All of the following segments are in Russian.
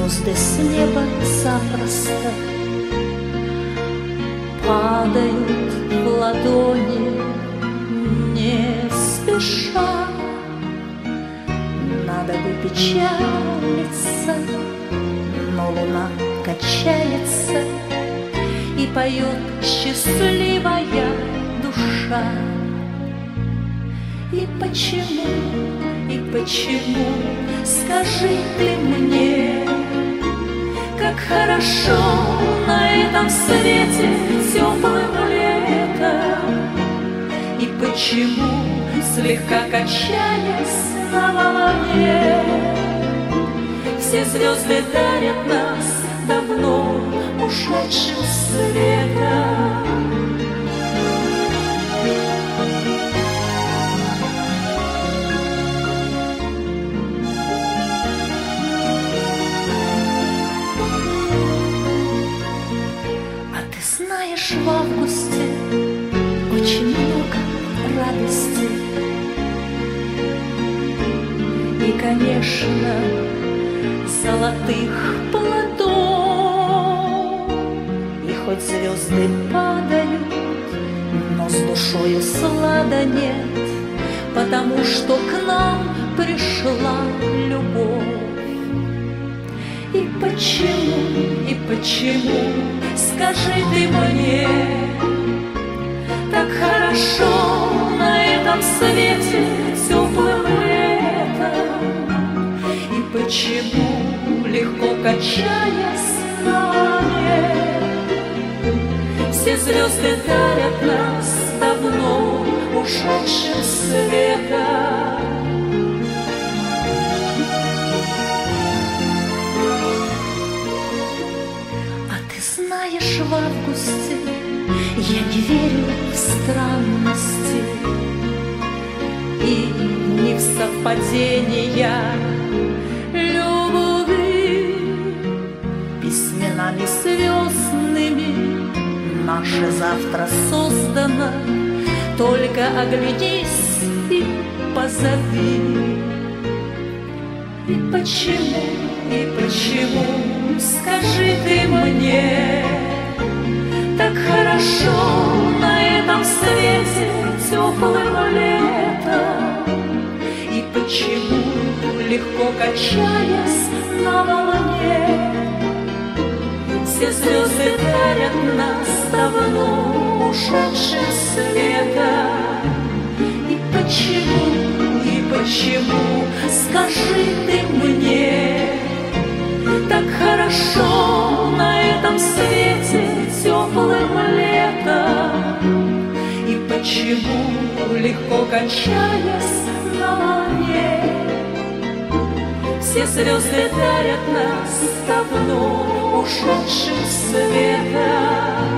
звезды с неба запросто падают в ладони не спеша. Надо бы печалиться, но луна качается и поет счастливая душа. И почему, скажи ты мне, как хорошо на этом свете теплым летом? И почему, слегка качаясь на волне, все звезды дарят нас давно ушедшим светом? Знаешь, в августе очень много радости. И, конечно, золотых плодов. И хоть звезды падают, но с душою слада нет, потому что к нам пришла любовь. И почему, скажи ты мне, так хорошо на этом свете теплым летом? И почему, легко качаясь на волне, все звезды дарят нас давно ушедшим светом? Знаешь, в августе я не верю в странности и не в совпадения любви. Письменами звездными наше завтра создано, только оглянись и позови. И почему, скажи ты мне, так хорошо на этом свете теплым летом? И почему, легко качаясь на волне, все звезды дарят нас давно ушедшим светом? И почему, скажи ты мне, так хорошо на этом свете теплым летом? И почему, легко качаясь на волне, все звезды дарят нас давно ушедшим светом?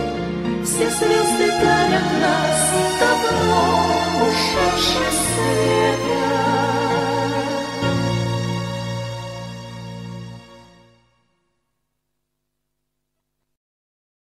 Все звезды дарят нас давно ушедший свет.